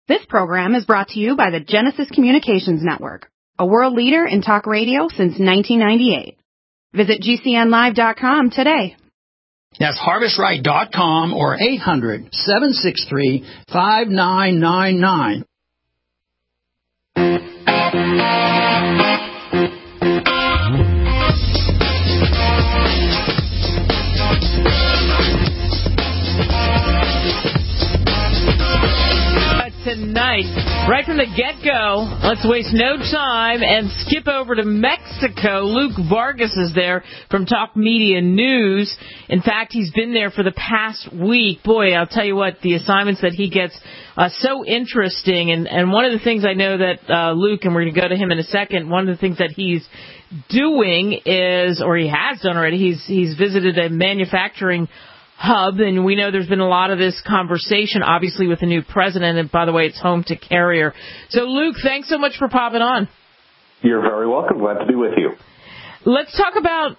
This program is brought to you by the Genesis Communications Network, a world leader in talk radio since 1998. Visit GCNlive.com today. That's harvestright.com or 800-763-5999. Tonight, right from the get-go, let's waste no time and skip over to Mexico. Luke Vargas is there from Talk Media News. In fact, he's been there for the past week. Boy, I'll tell you what, the assignments that he gets so interesting. And one of the things I know that Luke, and we're going to go to him in a second, one of the things that he's doing is, or he has done already, he's visited a manufacturing hub, and we know there's been a lot of this conversation, obviously, with the new president, and by the way, it's home to Carrier. So, Luke, thanks so much for popping on. You're very welcome. Glad to be with you. Let's talk about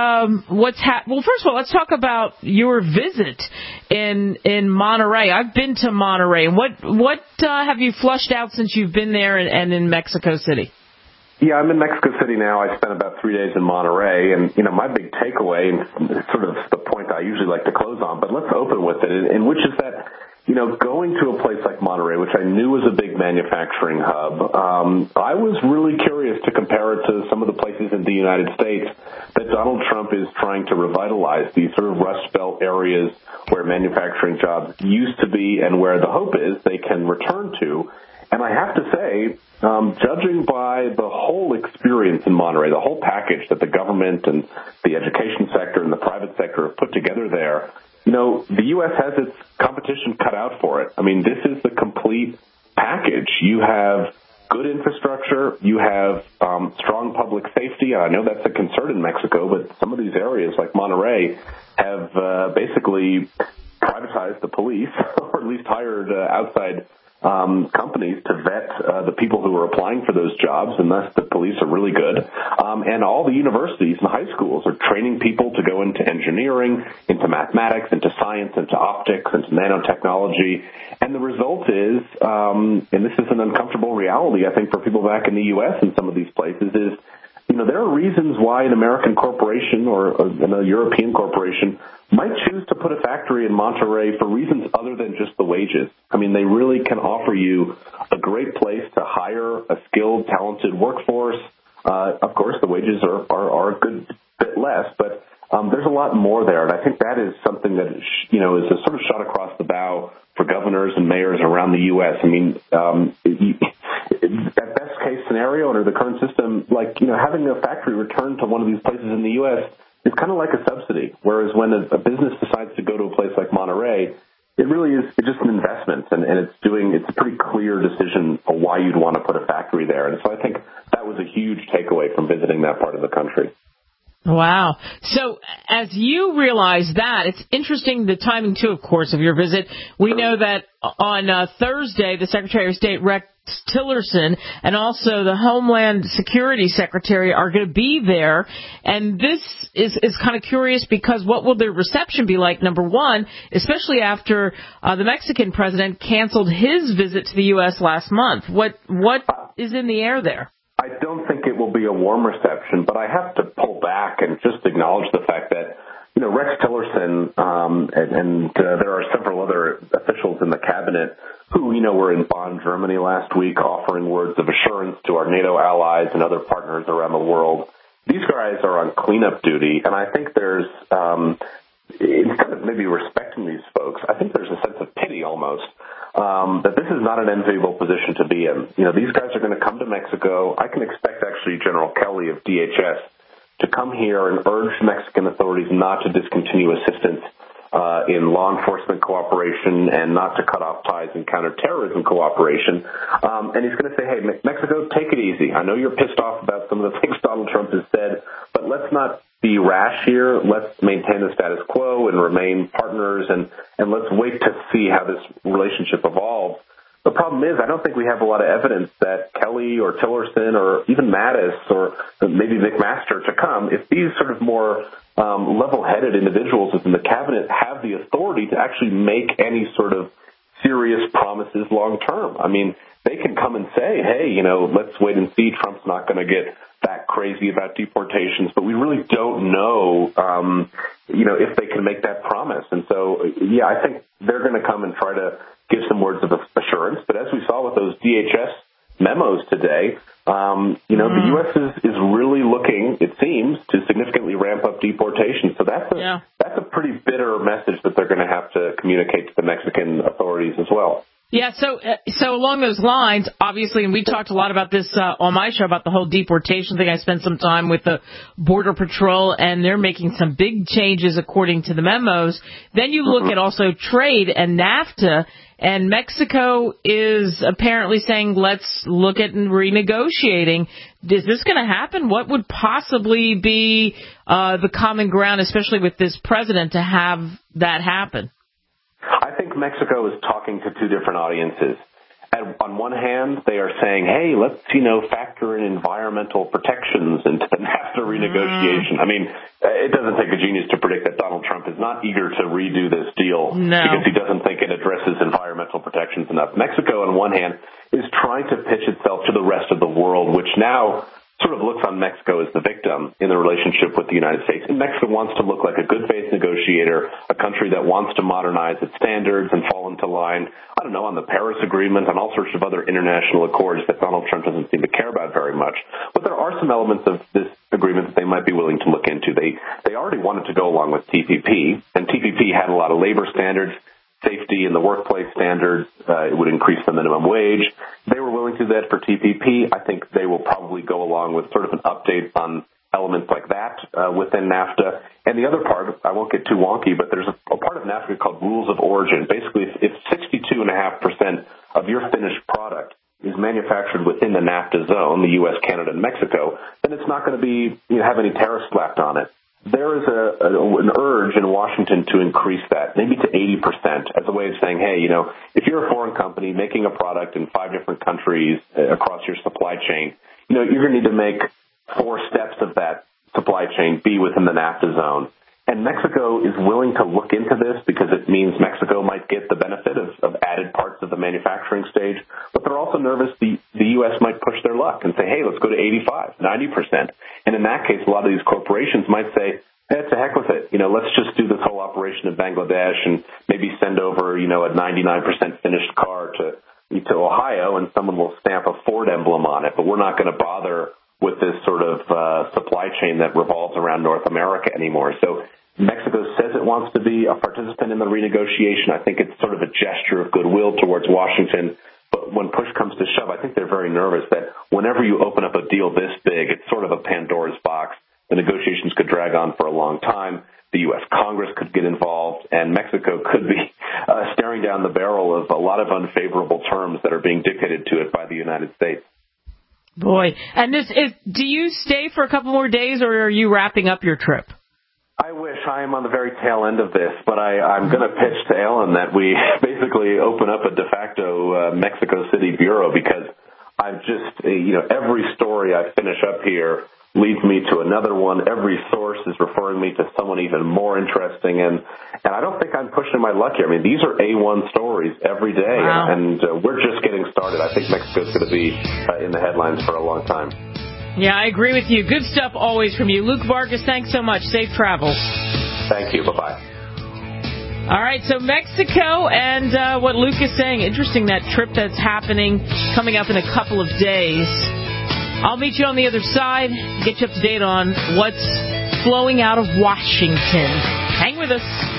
well, first of all, let's talk about your visit in Monterrey. I've been to Monterrey. What have you flushed out since you've been there and in Mexico City? Yeah, I'm in Mexico City now. I spent about 3 days in Monterrey, and, my big takeaway, and sort of the point I usually like to close on, but let's open with it, and which is that, going to a place like Monterrey, which I knew was a big manufacturing hub, I was really curious to compare it to some of the places in the United States that Donald Trump is trying to revitalize, these sort of Rust Belt areas where manufacturing jobs used to be and where the hope is they can return to. And I have to say, judging by the whole experience in Monterrey, the whole package that the government and the education sector and the private sector have put together there, the U.S. has its competition cut out for it. I mean, this is the complete package. You have good infrastructure. You have strong public safety. I know that's a concern in Mexico, but some of these areas like Monterrey have basically privatized the police, or at least hired outside companies to vet the people who are applying for those jobs, and thus the police are really good. And all the universities and high schools are training people to go into engineering, into mathematics, into science, into optics, into nanotechnology. And the result is, and this is an uncomfortable reality, I think, for people back in the U.S. in some of these places, is there are reasons why an American corporation or a European corporation might choose to put a factory in Monterrey for reasons other than just the wages. I mean, they really can offer you a great place to hire a skilled, talented workforce. Of course, the wages are a good bit less, but there's a lot more there. And I think that is something that, is a sort of shot across the bow for governors and mayors around the U.S. I mean, that best case scenario under the current system, having a factory return to one of these places in the U.S. is kind of like a subsidy. Whereas when a business decides to go to a place like Monterrey, it really is just an investment, and it's a pretty clear decision for why you'd want to put a factory there. And so I think that was a huge takeaway from visiting that part of the country. Wow. So as you realize that, it's interesting the timing, too, of course, of your visit. We know that on Thursday, the Secretary of State, Rex Tillerson, and also the Homeland Security Secretary are going to be there. And this is kind of curious because what will their reception be like, number one, especially after the Mexican president canceled his visit to the U.S. last month? What is in the air there? I don't think it will be a warm reception, but I have to pull back and just acknowledge the fact that, Rex Tillerson and there are several other officials in the cabinet who, were in Bonn, Germany last week offering words of assurance to our NATO allies and other partners around the world. These guys are on cleanup duty, and I think there's, instead of maybe respecting these folks, I think there's a sense of pity almost. That this is not an enviable position to be in. These guys are going to come to Mexico. I can expect actually General Kelly of DHS to come here and urge Mexican authorities not to discontinue assistance in law enforcement cooperation and not to cut off ties in counterterrorism cooperation. And he's going to say, hey, Mexico, take it easy. I know you're pissed off about some of the things Donald Trump has said, but let's not be rash here. Let's maintain the status quo and remain partners, and let's wait to see how this relationship evolves. The problem is I don't think we have a lot of evidence that Kelly or Tillerson or even Mattis or maybe McMaster to come, if these sort of more level-headed individuals within the cabinet have the authority to actually make any sort of serious promises long term. I mean, they can come and say, hey, let's wait and see. Trump's not going to get that crazy about deportations, but we really don't know, if they can make that promise. And so, I think they're going to come and try to give some words of assurance. But as we saw with those DHS memos today, the U.S. is really looking, it seems, to significantly ramp up deportation. So that's a pretty bitter message that they're going to have to communicate to the Mexican authorities as well. Yeah, so along those lines, obviously, and we talked a lot about this on my show about the whole deportation thing. I spent some time with the Border Patrol, and they're making some big changes according to the memos. Then you look at also trade and NAFTA, and Mexico is apparently saying, let's look at renegotiating. Is this going to happen? What would possibly be the common ground, especially with this president, to have that happen? I think Mexico is talking to two different audiences. On one hand, they are saying, hey, let's, factor in environmental protections into the NAFTA renegotiation. I mean, it doesn't take a genius to predict that Donald Trump is not eager to redo this deal because he doesn't think it addresses environmental protections enough. Mexico, on one hand, is trying to pitch itself to the rest of the world, which now sort of looks on Mexico as the victim in the relationship with the United States. And Mexico wants to look like a good faith negotiator, a country that wants to modernize its standards and fall into line, on the Paris Agreement and all sorts of other international accords that Donald Trump doesn't seem to care about very much. But there are some elements of this agreement that they might be willing to look into. They already wanted to go along with TPP, and TPP had a lot of labor standards, safety in the workplace standards. It would increase the minimum wage. They were willing to do that for TPP. I think they will probably go along with sort of an update on elements like that within NAFTA. And the other part, I won't get too wonky, but there's a part of NAFTA called rules of origin. Basically, if 62.5% of your finished product is manufactured within the NAFTA zone, the U.S., Canada, and Mexico, then it's not going to be have any tariffs slapped on it. There is an urge in Washington to increase that, maybe to 80%, as a way of saying, hey, if you're a foreign company making a product in 5 different countries across your supply chain, you're going to need to make 4 steps of that supply chain be within the NAFTA zone. And Mexico is willing to look into this because it means Mexico might get the benefit of added parts of the manufacturing stage. But they're also nervous the U.S. might push their luck and say, hey, let's go to 85, 90%. And in that case, a lot of these corporations might say, hey, to heck with it. Let's just do this whole operation in Bangladesh and maybe send over, a 99% finished car to Ohio, and someone will stamp a Ford emblem on it. But we're not going to bother with this sort of supply chain that revolves around North America anymore. So Mexico says it wants to be a participant in the renegotiation. I think it's sort of a gesture of goodwill towards Washington. But when push comes to shove, I think they're very nervous that whenever you open up a deal this big, it's sort of a Pandora's box. The negotiations could drag on for a long time. The U.S. Congress could get involved, and Mexico could be staring down the barrel of a lot of unfavorable terms that are being dictated to it by the United States. Boy, and do you stay for a couple more days, or are you wrapping up your trip? I wish. I am on the very tail end of this, but I'm going to pitch to Ellen that we basically open up a de facto Mexico City bureau, because I've just, every story I finish up here leads me to another one. Every source is referring me to someone even more interesting, and I don't think I'm pushing my luck here. I mean, these are A1 stories every day, wow. and we're just getting started. I think Mexico's going to be in the headlines for a long time. Yeah, I agree with you. Good stuff always from you. Luke Vargas, thanks so much. Safe travels. Thank you. Bye-bye. All right, so Mexico and what Luke is saying. Interesting, that trip that's happening, coming up in a couple of days. I'll meet you on the other side, get you up to date on what's flowing out of Washington. Hang with us.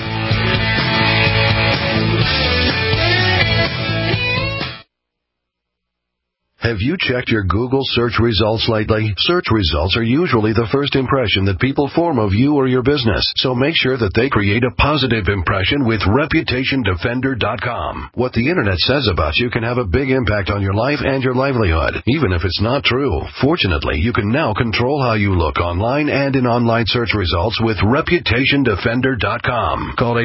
Have you checked your Google search results lately? Search results are usually the first impression that people form of you or your business, so make sure that they create a positive impression with ReputationDefender.com. What the Internet says about you can have a big impact on your life and your livelihood, even if it's not true. Fortunately, you can now control how you look online and in online search results with ReputationDefender.com. Call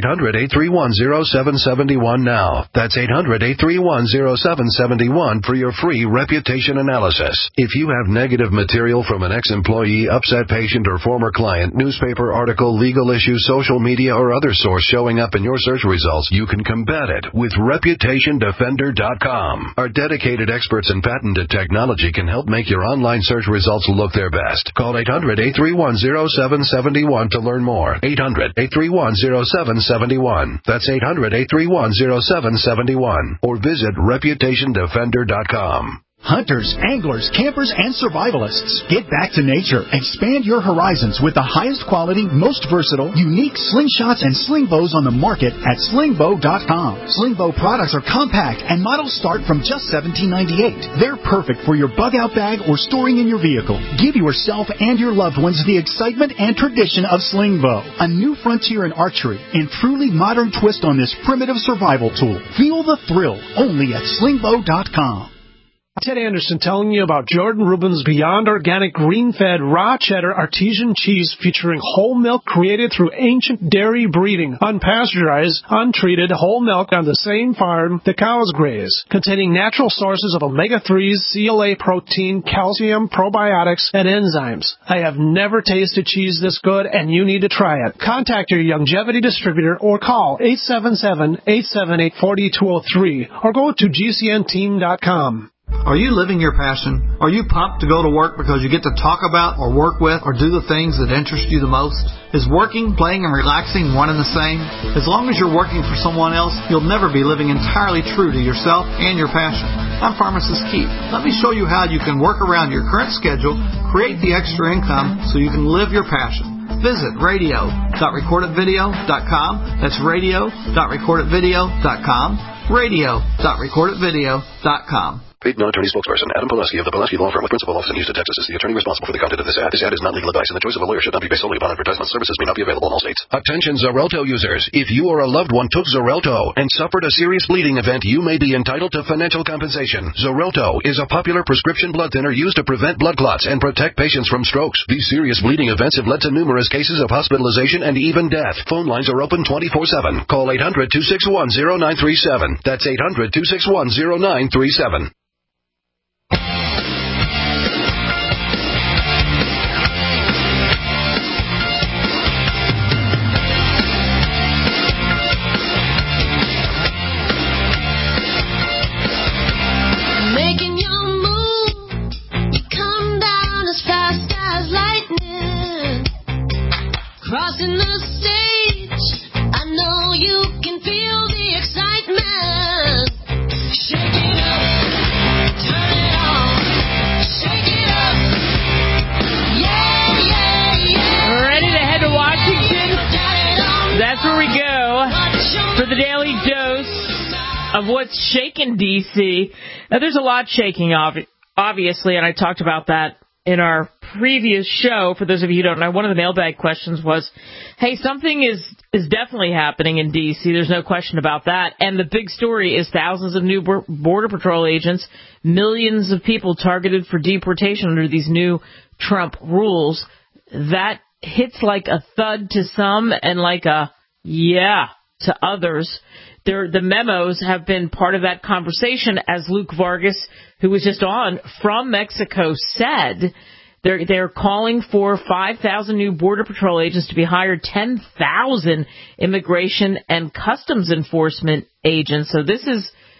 800-831-0771 now. That's 800-831-0771 for your free Reputation reputation analysis. If you have negative material from an ex-employee, upset patient, or former client, newspaper article, legal issue, social media, or other source showing up in your search results, you can combat it with ReputationDefender.com. Our dedicated experts in patented technology can help make your online search results look their best. Call 800-831-0771 to learn more. 800-831-0771. That's 800-831-0771. Or visit ReputationDefender.com. Hunters, anglers, campers, and survivalists, get back to nature. Expand your horizons with the highest quality, most versatile, unique slingshots and sling bows on the market at slingbow.com. Slingbow products are compact and models start from just $17.98. They're perfect for your bug-out bag or storing in your vehicle. Give yourself and your loved ones the excitement and tradition of Slingbow, a new frontier in archery and truly modern twist on this primitive survival tool. Feel the thrill only at slingbow.com. Ted Anderson telling you about Jordan Rubin's Beyond Organic Green-Fed Raw Cheddar Artesian Cheese featuring whole milk created through ancient dairy breeding, unpasteurized, untreated whole milk on the same farm the cows graze, containing natural sources of omega-3s, CLA protein, calcium, probiotics, and enzymes. I have never tasted cheese this good, and you need to try it. Contact your Longevity distributor or call 877-878-4203 or go to GCNteam.com. Are you living your passion? Are you pumped to go to work because you get to talk about or work with or do the things that interest you the most? Is working, playing, and relaxing one and the same? As long as you're working for someone else, you'll never be living entirely true to yourself and your passion. I'm Pharmacist Keith. Let me show you how you can work around your current schedule, create the extra income so you can live your passion. Visit radio.recordedvideo.com. That's radio.recordedvideo.com. radio.recordedvideo.com. Paid non-attorney spokesperson Adam Pileski of the Pileski Law Firm with principal office in Houston, Texas is the attorney responsible for the content of this ad. This ad is not legal advice, and the choice of a lawyer should not be based solely upon advertisement. Services may not be available in all states. Attention Xarelto users. If you or a loved one took Xarelto and suffered a serious bleeding event, you may be entitled to financial compensation. Xarelto is a popular prescription blood thinner used to prevent blood clots and protect patients from strokes. These serious bleeding events have led to numerous cases of hospitalization and even death. Phone lines are open 24/7. Call 800-261-0937. That's 800-261-0937. Crossing the stage, I know you can feel the excitement. Shake it up, turn it on, shake it up, yeah, yeah, yeah. Ready to head to Washington? That's where we go for the daily dose of what's shaking D.C. Now, there's a lot shaking, obviously, and I talked about that in our previous show. For those of you who don't know, one of the mailbag questions was, hey, something is definitely happening in D.C. There's no question about that. And the big story is thousands of new Border Patrol agents, millions of people targeted for deportation under these new Trump rules. That hits like a thud to some and like a yeah to others. The memos have been part of that conversation, as Luke Vargas, who was just on from Mexico, said. They're calling for 5,000 new Border Patrol agents to be hired, 10,000 immigration and customs enforcement agents. So this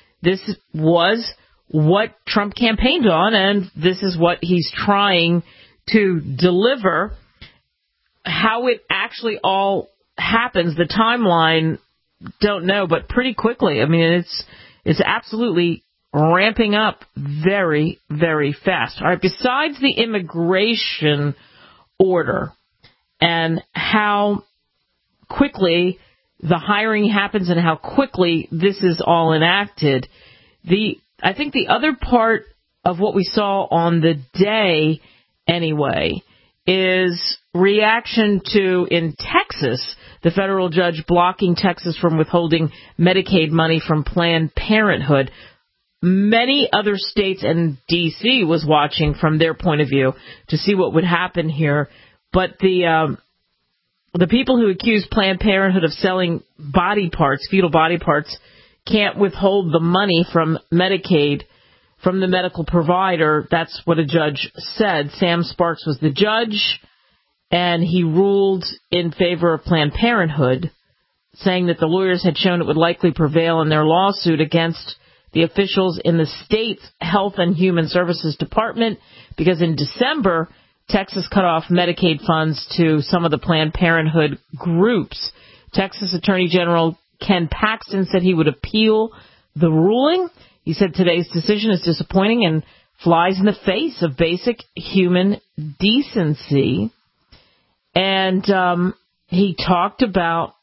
was what Trump campaigned on, and this is what he's trying to deliver. How it actually all happens, the timeline, don't know, but pretty quickly. I mean, it's absolutely ramping up very, very fast. All right, besides the immigration order and how quickly the hiring happens and how quickly this is all enacted, I think the other part of what we saw on the day anyway is reaction to, in Texas, the federal judge blocking Texas from withholding Medicaid money from Planned Parenthood. Many other states and D.C. was watching from their point of view to see what would happen here. But the people who accuse Planned Parenthood of selling body parts, fetal body parts, can't withhold the money from Medicaid from the medical provider. That's what a judge said. Sam Sparks was the judge, and he ruled in favor of Planned Parenthood, saying that the lawyers had shown it would likely prevail in their lawsuit against the officials in the state's Health and Human Services Department, because in December, Texas cut off Medicaid funds to some of the Planned Parenthood groups. Texas Attorney General Ken Paxton said he would appeal the ruling. He said today's decision is disappointing and flies in the face of basic human decency. And he talked about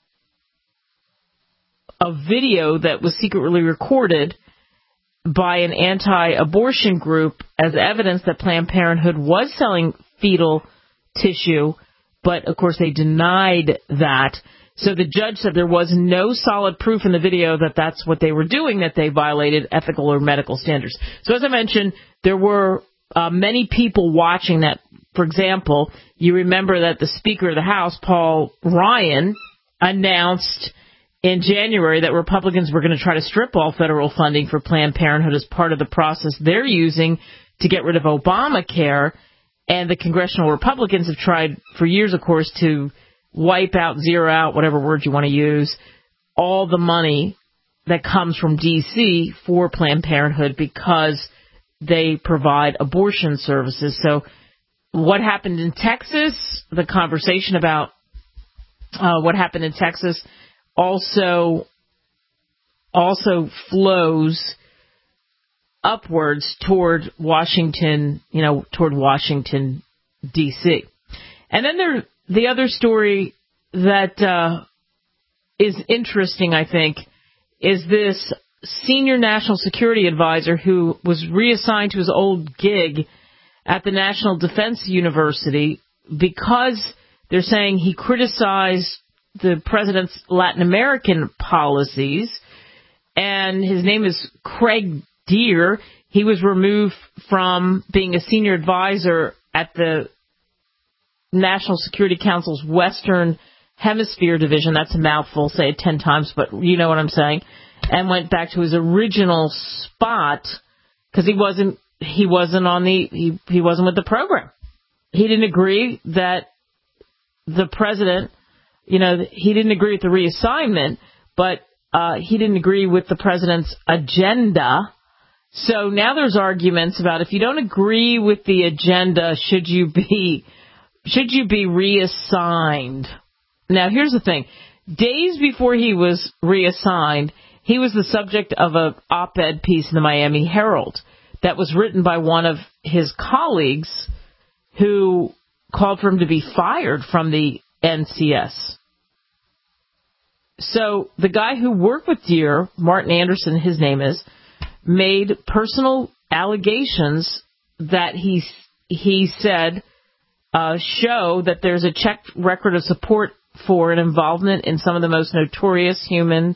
a video that was secretly recorded by an anti-abortion group as evidence that Planned Parenthood was selling fetal tissue, but of course they denied that. So the judge said there was no solid proof in the video that that's what they were doing, that they violated ethical or medical standards. So as I mentioned, there were many people watching that. For example, you remember that the Speaker of the House, Paul Ryan, announced in January that Republicans were going to try to strip all federal funding for Planned Parenthood as part of the process they're using to get rid of Obamacare. And the congressional Republicans have tried for years, of course, to wipe out, zero out, whatever word you want to use, all the money that comes from D.C. for Planned Parenthood because they provide abortion services. So what happened in Texas, the conversation about what happened in Texas also flows upwards toward Washington, toward Washington, D.C. And then the other story that is interesting, I think, is this senior national security advisor who was reassigned to his old gig at the National Defense University because they're saying he criticized the president's Latin American policies, and his name is Craig Deer. He was removed from being a senior advisor at the National Security Council's Western Hemisphere Division. That's a mouthful, say it 10 times, but you know what I'm saying. And went back to his original spot because he wasn't with the program. He didn't agree that the president, he didn't agree with the reassignment, but he didn't agree with the president's agenda. So now there's arguments about if you don't agree with the agenda, should you be reassigned? Now, here's the thing. Days before he was reassigned, he was the subject of an op-ed piece in the Miami Herald that was written by one of his colleagues who called for him to be fired from the NCS. So the guy who worked with Deer, Martin Anderson, his name is, made personal allegations that he said show that there's a checked record of support for an involvement in some of the most notorious human,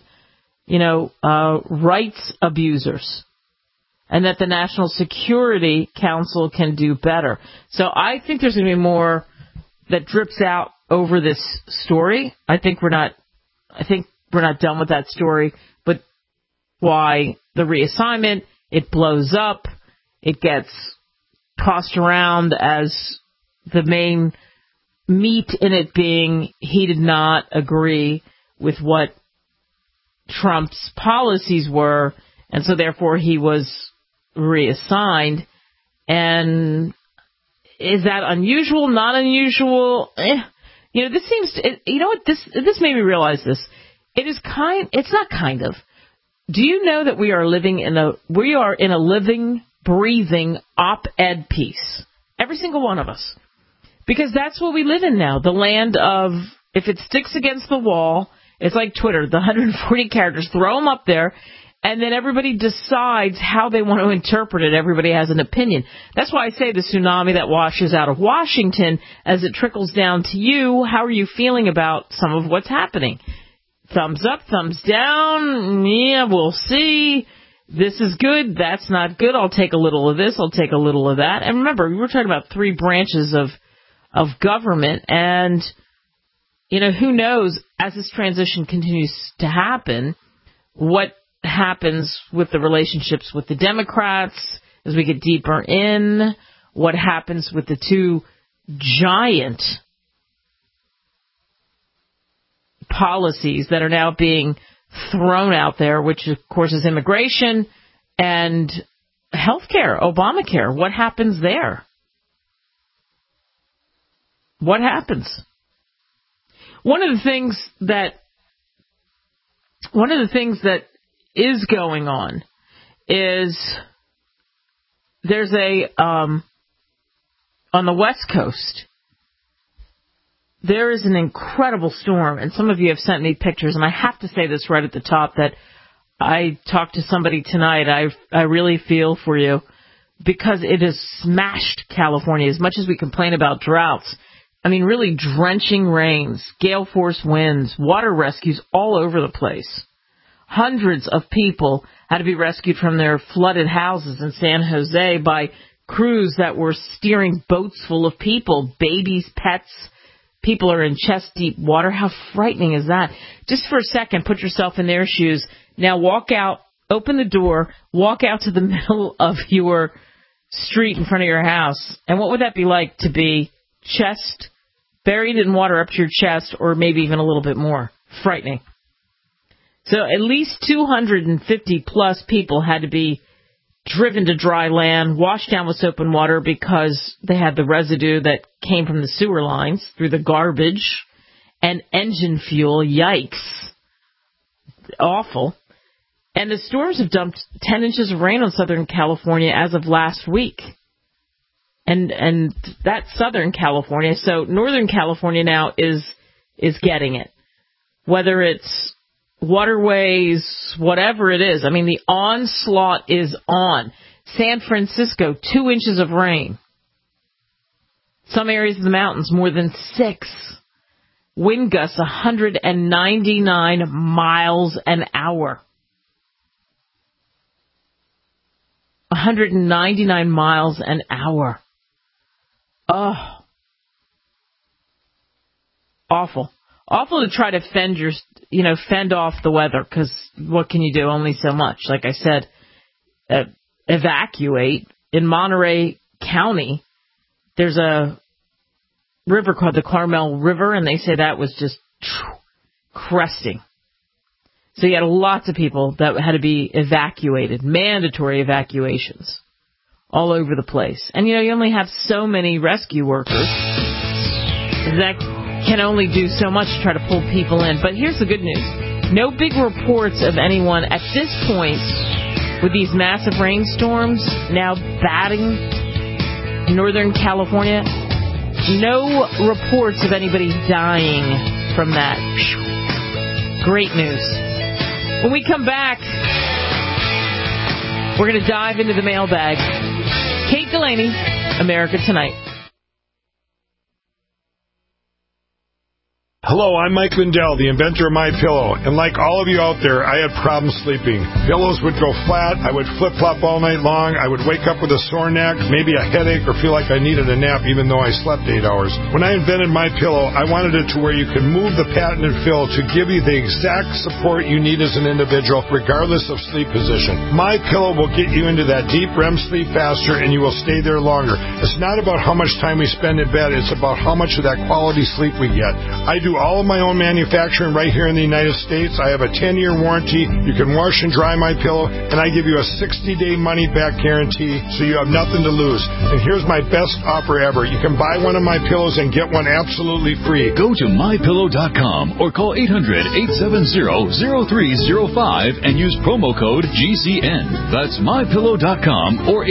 rights abusers, and that the National Security Council can do better. So I think there's going to be more that drips out over this story. I think we're not done with that story, but why the reassignment, it blows up, it gets tossed around as the main meat in it being he did not agree with what Trump's policies were, and so therefore he was reassigned. And is that unusual, not unusual? This seems to, this made me realize this. It's not kind of. Do you know that we are in a living, breathing op-ed piece? Every single one of us. Because that's what we live in now. The land of, if it sticks against the wall, it's like Twitter, the 140 characters, throw them up there, and then everybody decides how they want to interpret it. Everybody has an opinion. That's why I say the tsunami that washes out of Washington, as it trickles down to you, how are you feeling about some of what's happening? Thumbs up, thumbs down, yeah, we'll see. This is good, that's not good, I'll take a little of this, I'll take a little of that. And remember, we were talking about 3 branches of government, and, who knows, as this transition continues to happen, what happens with the relationships with the Democrats as we get deeper in, what happens with the two giant policies that are now being thrown out there, which of course is immigration and healthcare, Obamacare. What happens there? What happens? One of the things that is going on is there's on the West Coast, there is an incredible storm, and some of you have sent me pictures, and I have to say this right at the top, that I talked to somebody tonight. I really feel for you, because it has smashed California. As much as we complain about droughts, I mean, really drenching rains, gale force winds, water rescues all over the place. Hundreds of people had to be rescued from their flooded houses in San Jose by crews that were steering boats full of people, babies, pets. People are in chest-deep water. How frightening is that? Just for a second, put yourself in their shoes. Now walk out, open the door, walk out to the middle of your street in front of your house. And what would that be like to be chest buried in water up to your chest, or maybe even a little bit more? Frightening. So at least 250 plus people had to be driven to dry land, washed down with soap and water because they had the residue that came from the sewer lines through the garbage and engine fuel. Yikes. Awful. And the storms have dumped 10 inches of rain on Southern California as of last week. And that's Southern California. So Northern California now is getting it. Whether it's waterways, whatever it is. I mean, the onslaught is on. San Francisco, 2 inches of rain. Some areas of the mountains, more than 6. Wind gusts 199 miles an hour. 199 miles an hour. Oh. Awful. Awful to try to fend off the weather, because what can you do? Only so much. Like I said, evacuate. In Monterey County, there's a river called the Carmel River, and they say that was just cresting. So you had lots of people that had to be evacuated, mandatory evacuations all over the place. And, you only have so many rescue workers that can only do so much to try to pull people in. But here's the good news. No big reports of anyone at this point with these massive rainstorms now batting Northern California. No reports of anybody dying from that. Great news. When we come back, we're going to dive into the mailbag. Kate Delaney, America Tonight. Hello, I'm Mike Lindell, the inventor of MyPillow, and like all of you out there, I had problems sleeping. Pillows would go flat, I would flip-flop all night long, I would wake up with a sore neck, maybe a headache, or feel like I needed a nap even though I slept 8 hours. When I invented MyPillow, I wanted it to where you could move the patented fill to give you the exact support you need as an individual, regardless of sleep position. MyPillow will get you into that deep REM sleep faster, and you will stay there longer. It's not about how much time we spend in bed, it's about how much of that quality sleep we get. I do all of my own manufacturing right here in the United States. I have a 10-year warranty. You can wash and dry my pillow, and I give you a 60-day money-back guarantee, so you have nothing to lose. And here's my best offer ever. You can buy one of my pillows and get one absolutely free. Go to mypillow.com or call 800-870-0305 and use promo code GCN. That's mypillow.com or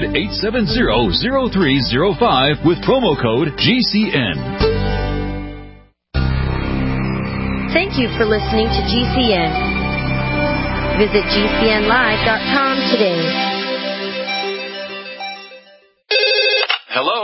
800-870-0305 with promo code GCN. Thank you for listening to GCN. Visit GCNlive.com today. Hello,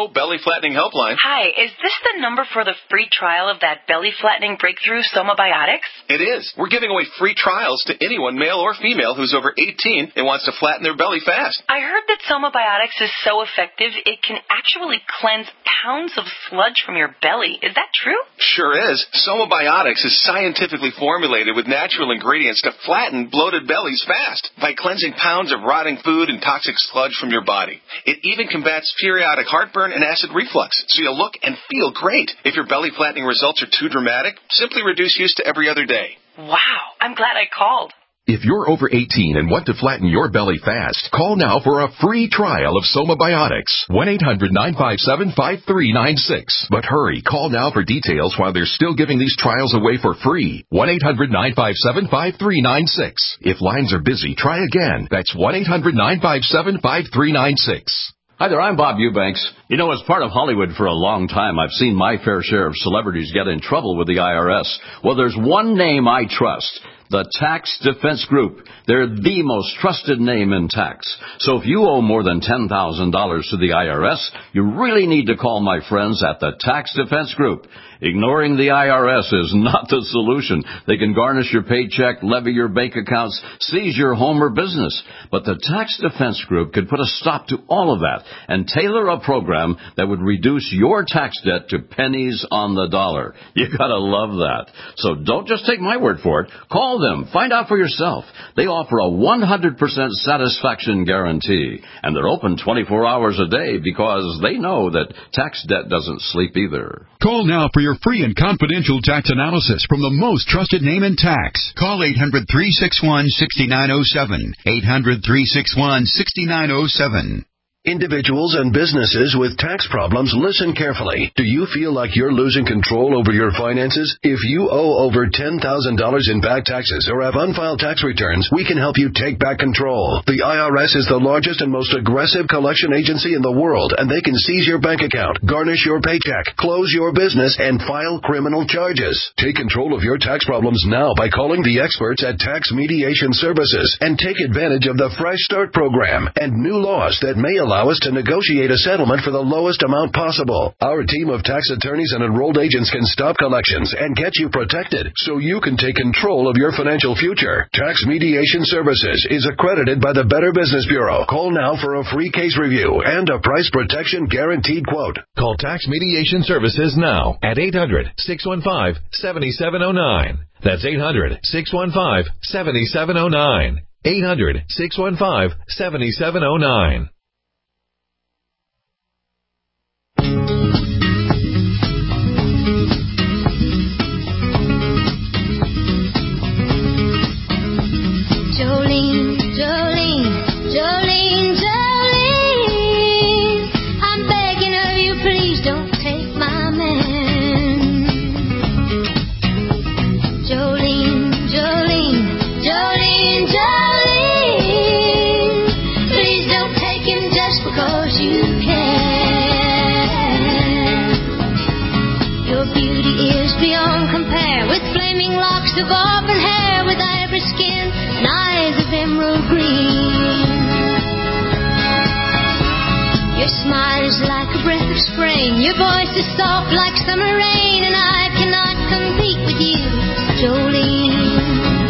HMO Belly Flattening Helpline. Hi, is this the number for the free trial of that belly flattening breakthrough Somabiotics? It is. We're giving away free trials to anyone, male or female, who's over 18 and wants to flatten their belly fast. I heard that Somabiotics is so effective it can actually cleanse pounds of sludge from your belly. Is that true? Sure is. Somabiotics is scientifically formulated with natural ingredients to flatten bloated bellies fast by cleansing pounds of rotting food and toxic sludge from your body. It even combats periodic heartburn and acid reflux, so you'll look and feel great. If your belly flattening results are too dramatic, simply reduce use to every other day. Wow, I'm glad I called. If you're over 18 and want to flatten your belly fast, call now for a free trial of Somabiotics. 1-800-957-5396. But hurry, call now for details while they're still giving these trials away for free. 1-800-957-5396. If lines are busy, try again. That's 1-800-957-5396. Hi there, I'm Bob Eubanks. You know, as part of Hollywood for a long time, I've seen my fair share of celebrities get in trouble with the IRS. Well, there's one name I trust. The Tax Defense Group. They're the most trusted name in tax. So if you owe more than $10,000 to the IRS, you really need to call my friends at the Tax Defense Group. Ignoring the IRS is not the solution. They can garnish your paycheck, levy your bank accounts, seize your home or business. But the Tax Defense Group could put a stop to all of that and tailor a program that would reduce your tax debt to pennies on the dollar. You gotta love that. So don't just take my word for it. Call them. Find out for yourself. They offer a 100% satisfaction guarantee. And they're open 24 hours a day because they know that tax debt doesn't sleep either. Call now for your free and confidential tax analysis from the most trusted name in tax. Call 800-361-6907. 800-361-6907. Individuals and businesses with tax problems, listen carefully. Do you feel like you're losing control over your finances? If you owe over $10,000 in back taxes or have unfiled tax returns, we can help you take back control. The IRS is the largest and most aggressive collection agency in the world, and they can seize your bank account, garnish your paycheck, close your business, and file criminal charges. Take control of your tax problems now by calling the experts at Tax Mediation Services and take advantage of the Fresh Start program and new laws that may allow us to negotiate a settlement for the lowest amount possible. Our team of tax attorneys and enrolled agents can stop collections and get you protected so you can take control of your financial future. Tax Mediation Services is accredited by the Better Business Bureau. Call now for a free case review and a price protection guaranteed quote. Call Tax Mediation Services now at 800-615-7709. That's 800-615-7709. 800-615-7709. Jolene, Jolene, Jolene, Jolene, I'm begging of you, please don't take my man. Jolene, Jolene, Jolene, Jolene, please don't take him just because you can. Your beauty is beyond compare, with flaming locks of auburn hair, with ivory skin and eyes of emerald green. Your smile is like a breath of spring, your voice is soft like summer rain, and I cannot compete with you, Jolene.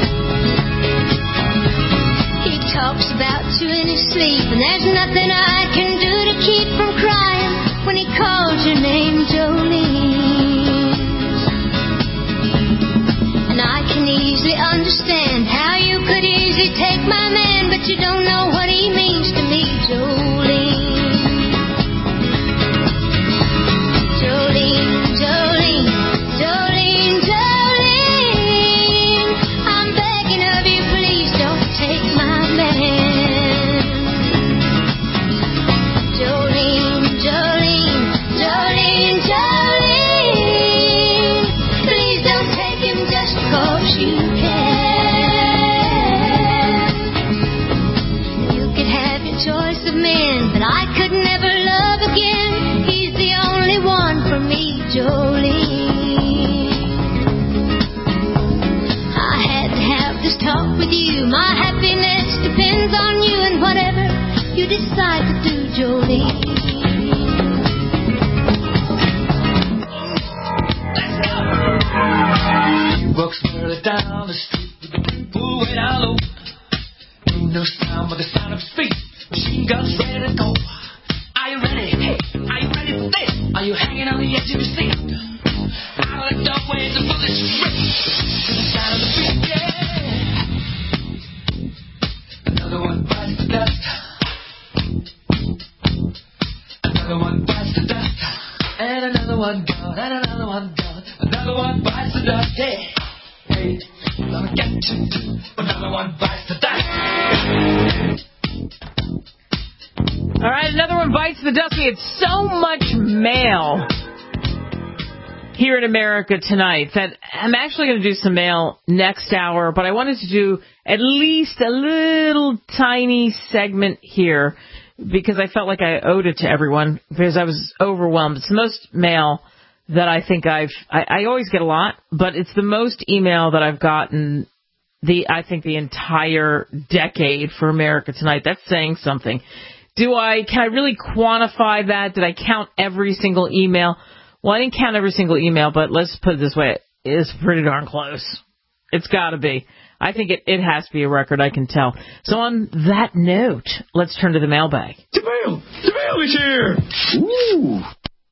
He talks about you in his sleep, and there's nothing I can do to keep from crying when he calls your name, Jolene. And I can easily understand how you could easily take my man, but you don't know what he means to me, Jolene. Jolene, Jolene, Jolene, Jolene, I'm begging of you, please don't take my man. Jolene, Jolene, Jolene, Jolene, please don't take him just because you can. You could have your choice of men, but I could never love again. He's the only one for me, Jolene. I had to have this talk with you. My happiness depends on you, and whatever you decide to do, Jolene. the sound of his feet. Machine guns ready to go. Are you ready? Hey, are you ready for this? Are you hanging on the edge of your seat? Out of the doorway, the bullets rip to the sound of the beat. Yeah. Another one bites the dust. Another one bites the dust. And another one gone. And another one gone. Another one bites the dust. Hey, hey, gonna get you too. Another one bites the dust. All right, another one bites the dust. We had so much mail here in America tonight that I'm actually going to do some mail next hour, but I wanted to do at least a little tiny segment here because I felt like I owed it to everyone because I was overwhelmed. It's the most mail that I think I always get a lot, but it's the most email that I've gotten I think the entire decade for America Tonight. That's saying something. Can I really quantify that? Did I count every single email? Well, I didn't count every single email, but let's put it this way. It is pretty darn close. It's got to be. I think it has to be a record, I can tell. So on that note, let's turn to the mailbag. The mail is here! Ooh.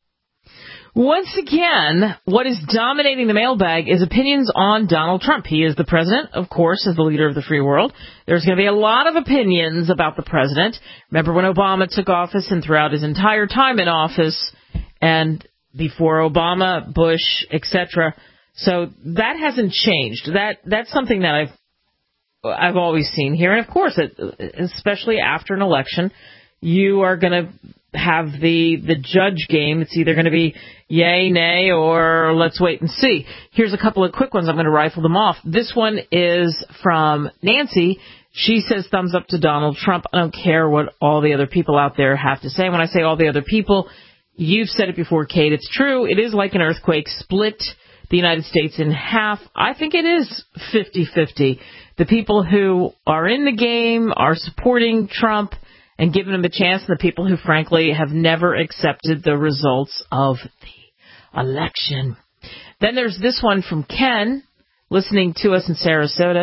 Once again, what is dominating the mailbag is opinions on Donald Trump. He is the president, of course, as the leader of the free world. There's going to be a lot of opinions about the president. Remember when Obama took office and throughout his entire time in office and before Obama, Bush, etc. So that hasn't changed. That's something that I've always seen here. And of course, especially after an election, you are going to have the judge game. It's either going to be yay, nay, or let's wait and see. Here's a couple of quick ones. I'm going to rifle them off. This one is from Nancy. She says thumbs up to Donald Trump. I don't care what all the other people out there have to say. When I say all the other people, you've said it before, Kate. It's true. It is like an earthquake. Split the United States in half. I think it is 50-50. The people who are in the game are supporting Trump and giving him a chance, and the people who, frankly, have never accepted the results of the election. Then there's this one from Ken, listening to us in Sarasota.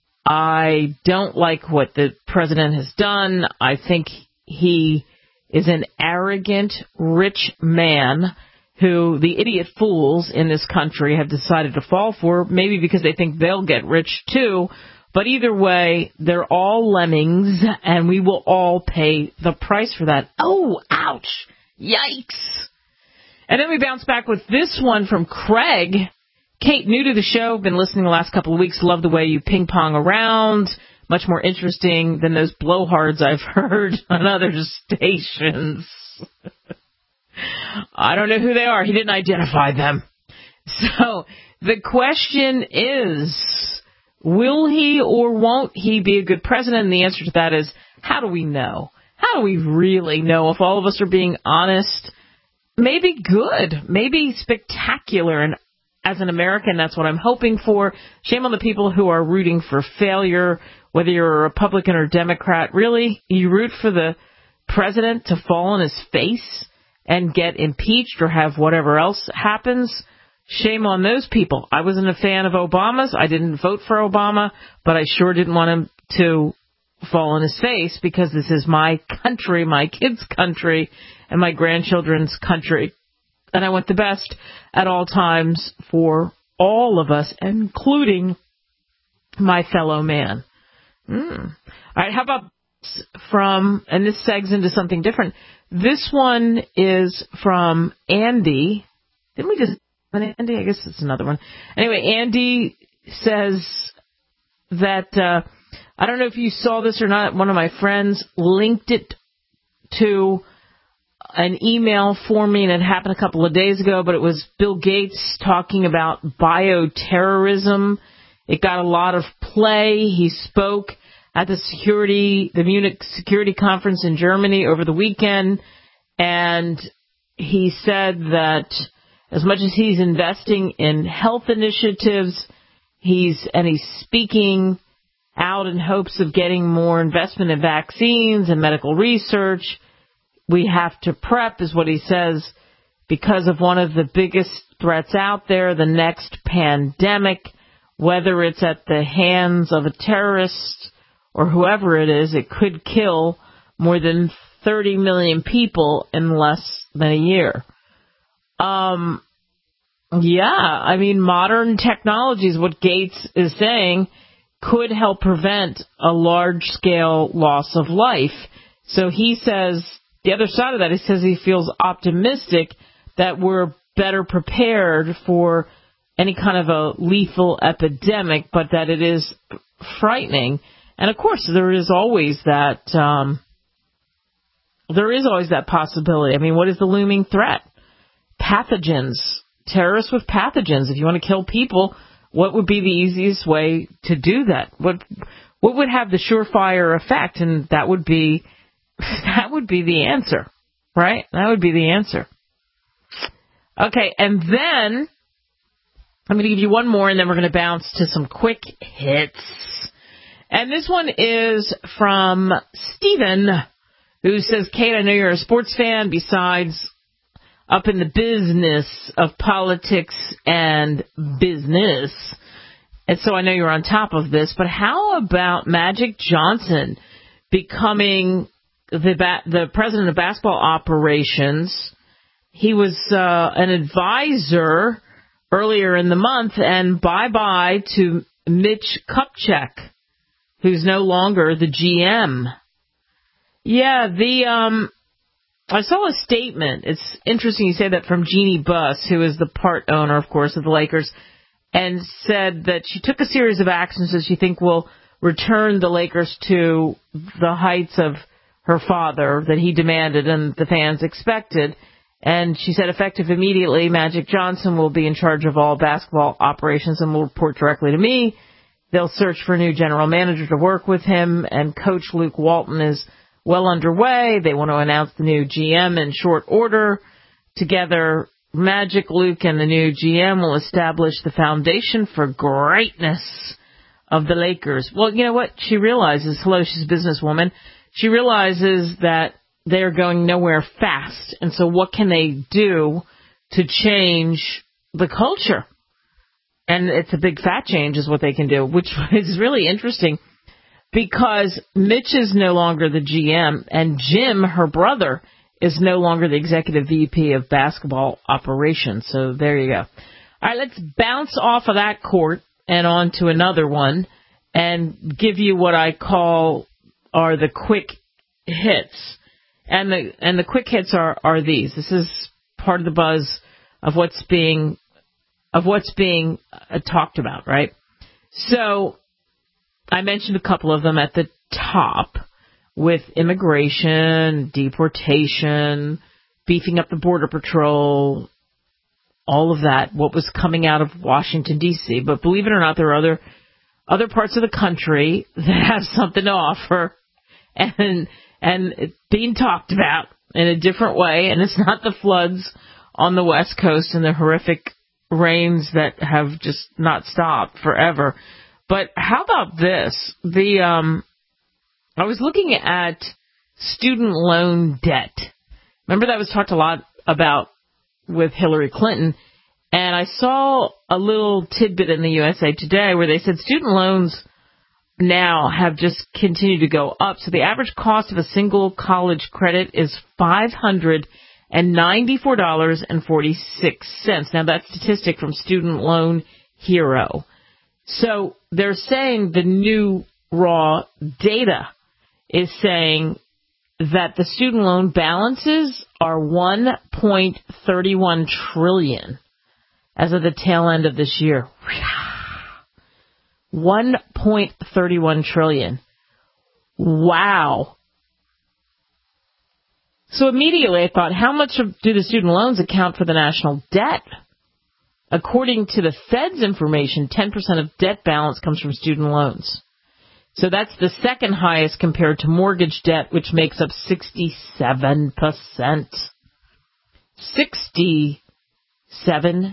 I don't like what the president has done. I think he is an arrogant, rich man who the idiot fools in this country have decided to fall for, maybe because they think they'll get rich too. But either way, they're all lemmings, and we will all pay the price for that. Oh, ouch. Yikes. And then we bounce back with this one from Craig. Kate, new to the show, been listening the last couple of weeks. Love the way you ping-pong around. Much more interesting than those blowhards I've heard on other stations. I don't know who they are. He didn't identify them. So the question is, will he or won't he be a good president? And the answer to that is, how do we know? How do we really know if all of us are being honest? Maybe good, maybe spectacular. And as an American, that's what I'm hoping for. Shame on the people who are rooting for failure, whether you're a Republican or Democrat. Really, you root for the president to fall on his face and get impeached or have whatever else happens? Shame on those people. I wasn't a fan of Obama's. I didn't vote for Obama, but I sure didn't want him to fall on his face because this is my country, my kids' country, and my grandchildren's country. And I want the best at all times for all of us, including my fellow man. All right, how about and this segs into something different. This one is from Andy. Didn't we just... Andy, I guess it's another one. Anyway, Andy says that, I don't know if you saw this or not, one of my friends linked it to an email for me, and it happened a couple of days ago, but it was Bill Gates talking about bioterrorism. It got a lot of play. He spoke at the Munich Security Conference in Germany over the weekend, and he said that as much as he's investing in health initiatives, he's speaking out in hopes of getting more investment in vaccines and medical research. We have to prep, is what he says, because of one of the biggest threats out there, the next pandemic, whether it's at the hands of a terrorist or whoever it is, it could kill more than 30 million people in less than a year. Modern technologies, what Gates is saying, could help prevent a large-scale loss of life. So he says, the other side of that, he says he feels optimistic that we're better prepared for any kind of a lethal epidemic, but that it is frightening. And of course, there is always that possibility. I mean, what is the looming threat? Pathogens, terrorists with pathogens. If you want to kill people, what would be the easiest way to do that? What would have the surefire effect? And that would be the answer, right? That would be the answer. Okay, and then I'm going to give you one more, and then we're going to bounce to some quick hits. And this one is from Stephen, who says, Kate, I know you're a sports fan. Besides up in the business of politics and business, and so I know you're on top of this, but how about Magic Johnson becoming the president of basketball operations? He was an advisor earlier in the month, and bye-bye to Mitch Kupchak, who's no longer the GM. Yeah, I saw a statement. It's interesting you say that, from Jeannie Buss, who is the part owner, of course, of the Lakers, and said that she took a series of actions that she think will return the Lakers to the heights of her father that he demanded and the fans expected. And she said, effective immediately, Magic Johnson will be in charge of all basketball operations and will report directly to me. They'll search for a new general manager to work with him, and Coach Luke Walton is well underway. They want to announce the new GM in short order. Together, Magic, Luke, and the new GM will establish the foundation for greatness of the Lakers. Well, you know what? She realizes, she's a businesswoman. She realizes that they're going nowhere fast. And so what can they do to change the culture? And it's a big fat change is what they can do, which is really interesting because Mitch is no longer the GM and Jim, her brother, is no longer the executive VP of basketball operations. So there you go. All right, let's bounce off of that court and on to another one and give you what I call are the quick hits. And the quick hits are these. This is part of the buzz of what's being talked about, right? So I mentioned a couple of them at the top with immigration, deportation, beefing up the Border Patrol, all of that, what was coming out of Washington, D.C. But believe it or not, there are other parts of the country that have something to offer and it's being talked about in a different way. And it's not the floods on the West Coast and the horrific rains that have just not stopped forever. But how about this? I was looking at student loan debt. Remember that was talked a lot about with Hillary Clinton. And I saw a little tidbit in the USA Today where they said student loans now have just continued to go up. So the average cost of a single college credit is $594.46. Now that's statistic from Student Loan Hero. So they're saying the new raw data is saying that the student loan balances are $1.31 trillion as of the tail end of this year. $1.31 trillion. Wow. So immediately I thought, how much do the student loans account for the national debt? According to the Fed's information, 10% of debt balance comes from student loans. So that's the second highest compared to mortgage debt, which makes up 67%. 67%.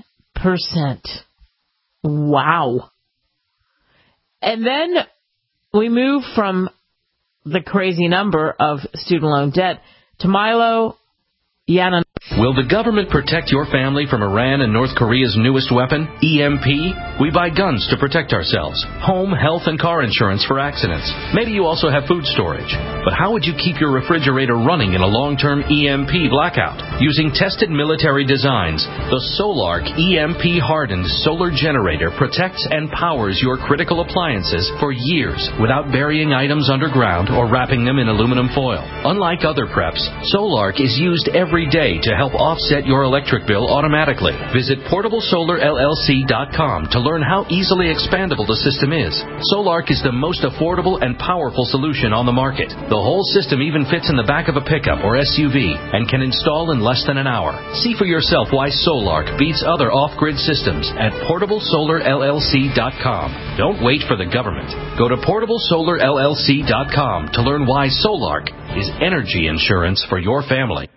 Wow. And then we move from the crazy number of student loan debt to Milo Yiannopoulos. Will the government protect your family from Iran and North Korea's newest weapon, EMP? We buy guns to protect ourselves, home, health, and car insurance for accidents. Maybe you also have food storage. But how would you keep your refrigerator running in a long-term EMP blackout? Using tested military designs, the Solark EMP-hardened solar generator protects and powers your critical appliances for years without burying items underground or wrapping them in aluminum foil. Unlike other preps, Solark is used every day to help offset your electric bill automatically. Visit PortableSolarLLC.com to learn how easily expandable the system is. Solark is the most affordable and powerful solution on the market. The whole system even fits in the back of a pickup or SUV and can install in less than an hour. See for yourself why Solark beats other off-grid systems at PortableSolarLLC.com. Don't wait for the government. Go to PortableSolarLLC.com to learn why Solark is energy insurance for your family.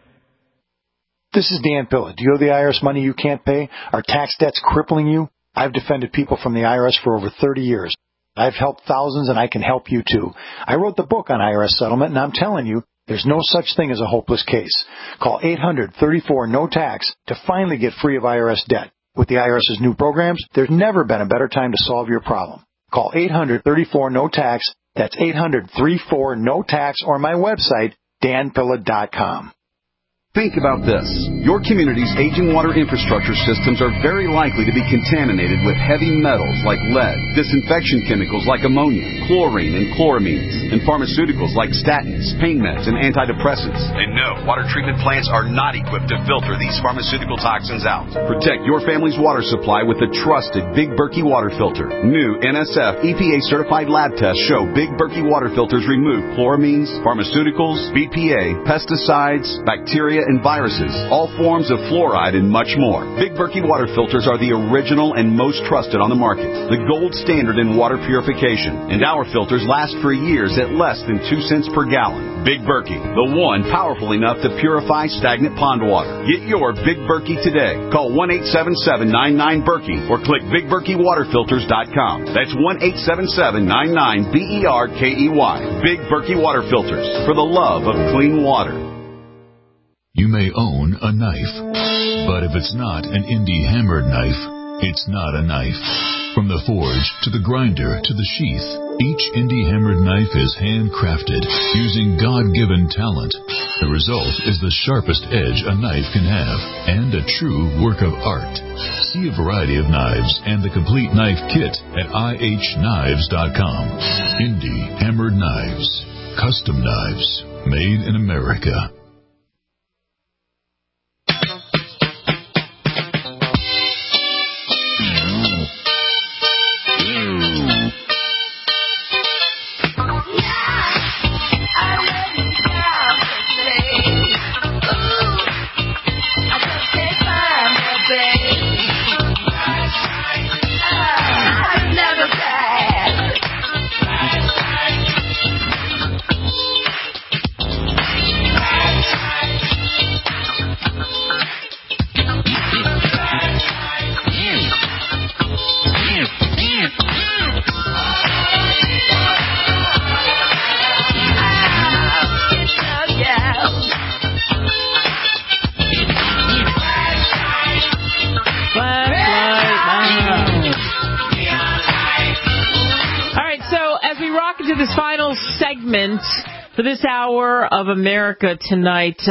This is Dan Pilla. Do you owe the IRS money you can't pay? Are tax debts crippling you? I've defended people from the IRS for over 30 years. I've helped thousands, and I can help you too. I wrote the book on IRS settlement, and I'm telling you, there's no such thing as a hopeless case. Call 800-34-NO-TAX to finally get free of IRS debt. With the IRS's new programs, there's never been a better time to solve your problem. Call 800-34-NO-TAX. That's 800-34-NO-TAX, or my website, danpilla.com. Think about this. Your community's aging water infrastructure systems are very likely to be contaminated with heavy metals like lead, disinfection chemicals like ammonia, chlorine and chloramines, and pharmaceuticals like statins, pain meds, and antidepressants. And no, water treatment plants are not equipped to filter these pharmaceutical toxins out. Protect your family's water supply with the trusted Big Berkey water filter. New NSF EPA-certified lab tests show Big Berkey water filters remove chloramines, pharmaceuticals, BPA, pesticides, bacteria, and viruses, all forms of fluoride, and much more. Big Berkey water filters are the original and most trusted on the market, the gold standard in water purification, and our filters last for years at less than 2 cents per gallon. Big Berkey, the one powerful enough to purify stagnant pond water. Get your Big Berkey today. Call 1-877-99-BERKEY or click BigBerkeyWaterFilters.com. That's 1-877-99-BERKEY. Big Berkey water filters, for the love of clean water. You may own a knife, but if it's not an indie hammered knife, it's not a knife. From the forge to the grinder to the sheath, each indie hammered knife is handcrafted using God-given talent. The result is the sharpest edge a knife can have and a true work of art. See a variety of knives and the complete knife kit at IHKnives.com. Indie hammered knives, custom knives, made in America. This final segment for this hour of America Tonight,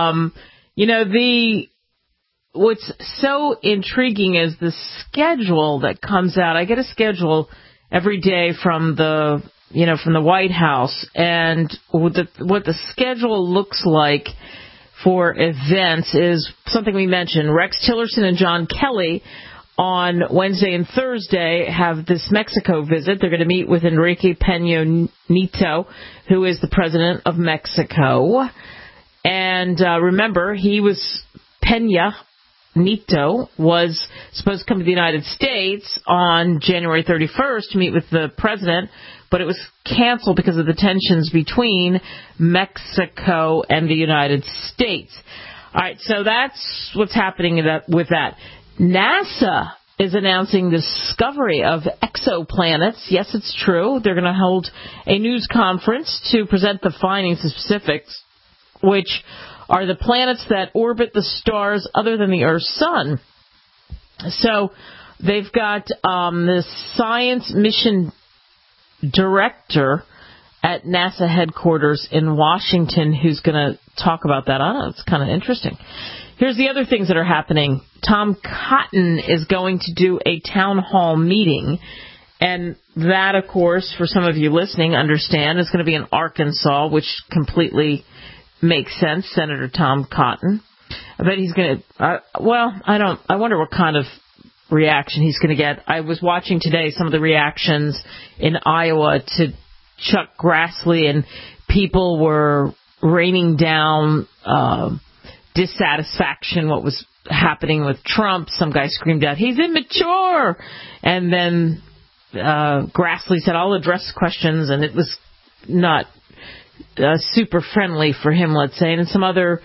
what's so intriguing is the schedule that comes out. I get a schedule every day from the White House, and what the schedule looks like for events is something we mentioned. Rex Tillerson and John Kelly on Wednesday and Thursday have this Mexico visit. They're going to meet with Enrique Peña Nieto, who is the president of Mexico. And remember, Peña Nieto was supposed to come to the United States on January 31st to meet with the president, but it was canceled because of the tensions between Mexico and the United States. All right, so that's what's happening with that. NASA is announcing the discovery of exoplanets. Yes, it's true. They're going to hold a news conference to present the findings and specifics, which are the planets that orbit the stars other than the Earth's sun. So they've got the Science Mission Director at NASA headquarters in Washington who's going to talk about that. I don't know, it's kind of interesting. Here's the other things that are happening. Tom Cotton is going to do a town hall meeting. And that, of course, for some of you listening, understand, is going to be in Arkansas, which completely makes sense. Senator Tom Cotton. I bet he's going to, I wonder what kind of reaction he's going to get. I was watching today some of the reactions in Iowa to Chuck Grassley, and people were raining down dissatisfaction, what was happening with Trump. Some guy screamed out, "He's immature!" And then Grassley said, "I'll address questions," and it was not super friendly for him, let's say. And some other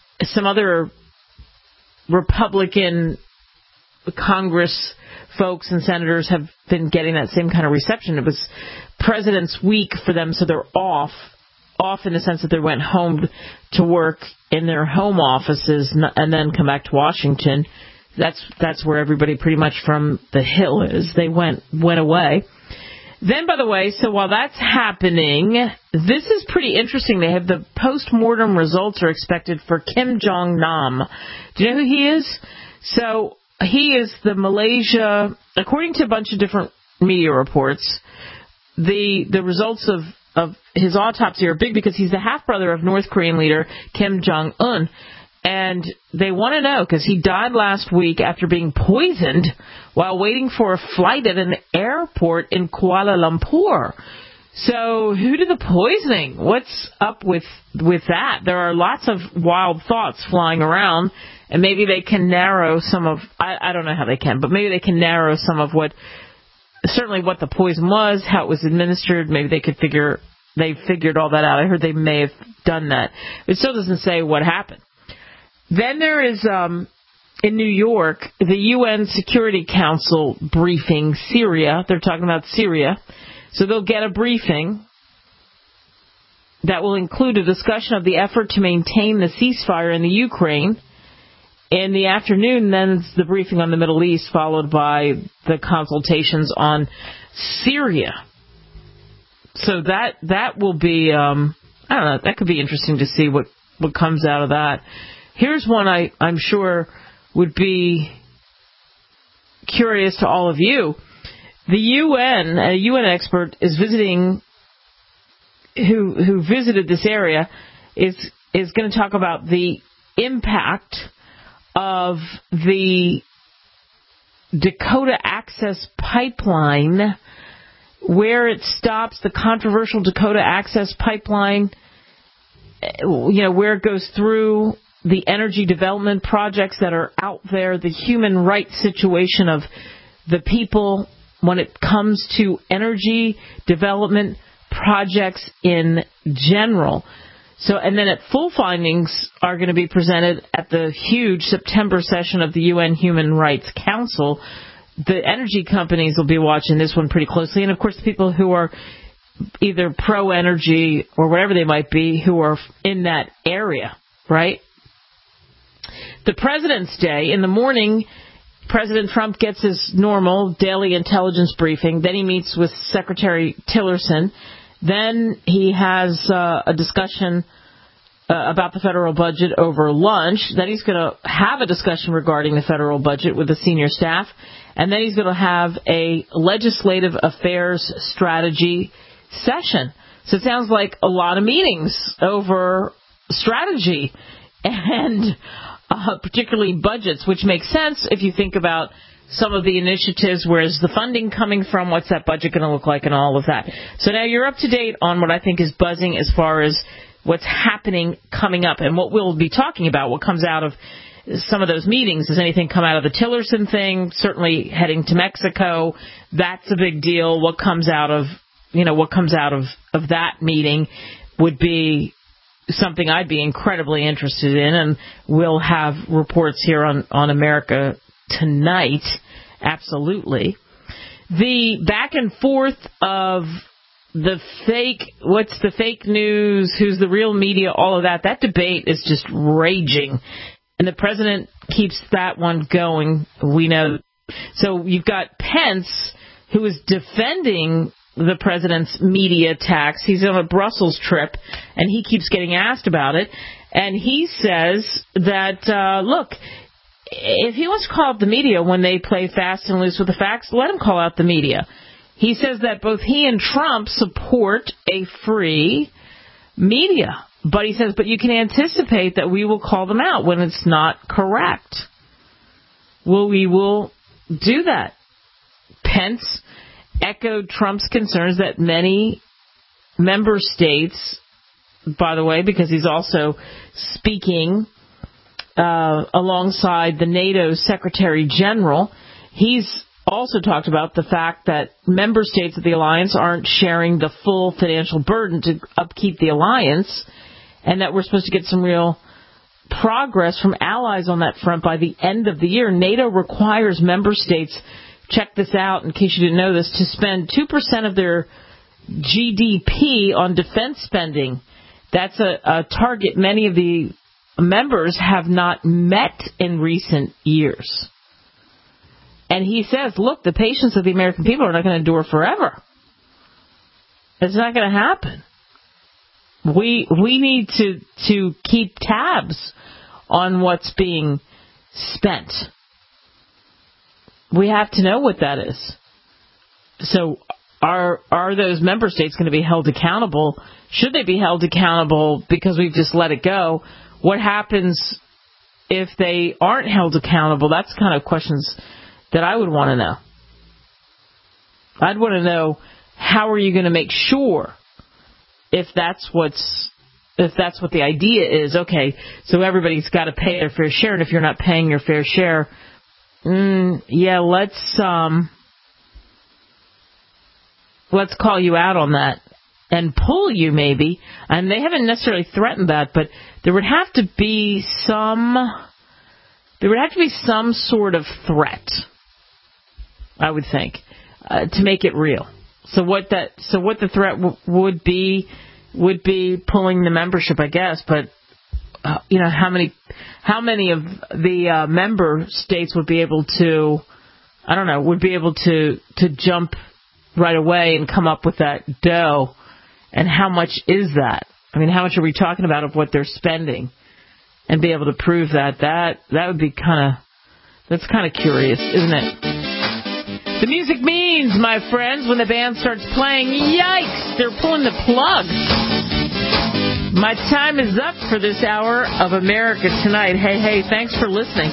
Republican Congress folks and senators have been getting that same kind of reception. It was President's Week for them, so they're off in the sense that they went home to work in their home offices and then come back to Washington. That's where everybody pretty much from the Hill is. They went away. Then, by the way, so while that's happening, this is pretty interesting. They have the post-mortem results are expected for Kim Jong-nam. Do you know who he is? So he is the Malaysia, according to a bunch of different media reports, the results of his autopsy are big because he's the half-brother of North Korean leader Kim Jong-un. And they want to know because he died last week after being poisoned while waiting for a flight at an airport in Kuala Lumpur. So who did the poisoning? What's up with that? There are lots of wild thoughts flying around, and maybe they can narrow some of, I don't know how they can, but maybe they can narrow some of what the poison was, how it was administered. Maybe they figured all that out. I heard they may have done that. It still doesn't say what happened. Then there is, in New York, the UN Security Council briefing Syria. They're talking about Syria. So they'll get a briefing that will include a discussion of the effort to maintain the ceasefire in the Ukraine. In the afternoon, then it's the briefing on the Middle East, followed by the consultations on Syria. So that will be, I don't know, that could be interesting to see what comes out of that. Here's one I'm sure would be curious to all of you. The UN, a UN expert is visiting, who visited this area, is going to talk about the impact of the Dakota Access Pipeline, where it stops, the controversial Dakota Access Pipeline, where it goes through the energy development projects that are out there, the human rights situation of the people when it comes to energy development projects in general. So, and then full findings are going to be presented at the huge September session of the UN Human Rights Council. The energy companies will be watching this one pretty closely, and of course the people who are either pro-energy or whatever they might be who are in that area, right? The President's Day, in the morning, President Trump gets his normal daily intelligence briefing. Then he meets with Secretary Tillerson. Then he has a discussion about the federal budget over lunch. Then he's going to have a discussion regarding the federal budget with the senior staff. And then he's going to have a legislative affairs strategy session. So it sounds like a lot of meetings over strategy and particularly budgets, which makes sense if you think about some of the initiatives, where's the funding coming from, what's that budget going to look like, and all of that. So now you're up to date on what I think is buzzing as far as what's happening coming up. And what we'll be talking about, what comes out of some of those meetings. Does anything come out of the Tillerson thing? Certainly heading to Mexico, that's a big deal. What comes out of that meeting would be something I'd be incredibly interested in, and we'll have reports here on America Tonight. Absolutely. The back and forth of what's the fake news, who's the real media, all of that debate is just raging. And the president keeps that one going, we know. So you've got Pence, who is defending the president's media tax. He's on a Brussels trip, and he keeps getting asked about it. And he says that, look, if he wants to call out the media when they play fast and loose with the facts, let him call out the media. He says that both he and Trump support a free media. But he says, but you can anticipate that we will call them out when it's not correct. Well, we will do that. Pence echoed Trump's concerns that many member states, by the way, because he's also speaking alongside the NATO Secretary General, he's also talked about the fact that member states of the alliance aren't sharing the full financial burden to upkeep the alliance, and that we're supposed to get some real progress from allies on that front by the end of the year. NATO requires member states, check this out in case you didn't know this, to spend 2% of their GDP on defense spending. That's a target many of the members have not met in recent years. And he says, look, the patience of the American people are not going to endure forever. It's not going to happen. We need to keep tabs on what's being spent. We have to know what that is. So are those member states going to be held accountable? Should they be held accountable because we've just let it go? What happens if they aren't held accountable? That's the kind of questions that I would want to know. I'd want to know, how are you going to make sure if that's what the idea is? Okay, so everybody's got to pay their fair share, and if you're not paying your fair share, let's call you out on that and pull you maybe. And they haven't necessarily threatened that, but there would have to be some sort of threat, I would think, to make it real. So what the threat would be pulling the membership, I guess. But how many of the member states would be able to, to jump right away and come up with that dough? And how much is that? I mean, how much are we talking about of what they're spending? And be able to prove that would be that's kind of curious, isn't it? The music means, my friends, when the band starts playing, yikes, they're pulling the plug. My time is up for this hour of America Tonight. Hey, thanks for listening.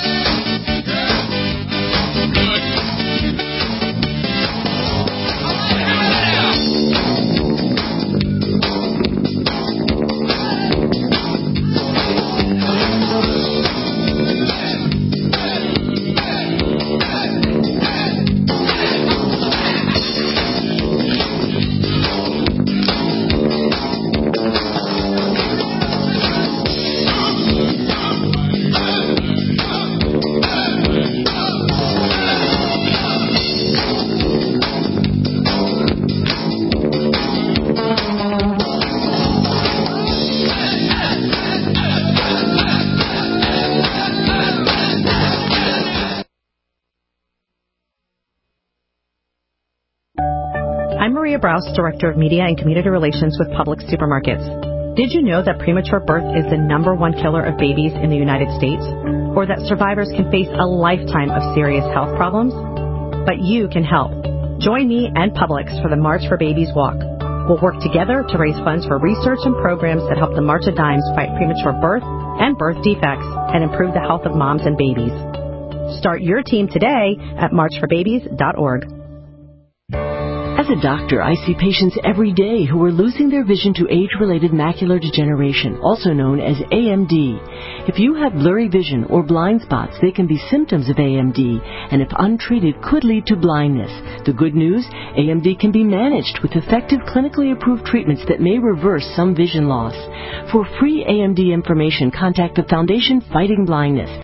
Browse, Director of Media and Community Relations with Publix Supermarkets. Did you know that premature birth is the #1 killer of babies in the United States? Or that survivors can face a lifetime of serious health problems? But you can help. Join me and Publix for the March for Babies Walk. We'll work together to raise funds for research and programs that help the March of Dimes fight premature birth and birth defects and improve the health of moms and babies. Start your team today at marchforbabies.org. As a doctor, I see patients every day who are losing their vision to age-related macular degeneration, also known as AMD. If you have blurry vision or blind spots, they can be symptoms of AMD, and if untreated, could lead to blindness. The good news, AMD can be managed with effective clinically approved treatments that may reverse some vision loss. For free AMD information, contact the Foundation Fighting Blindness.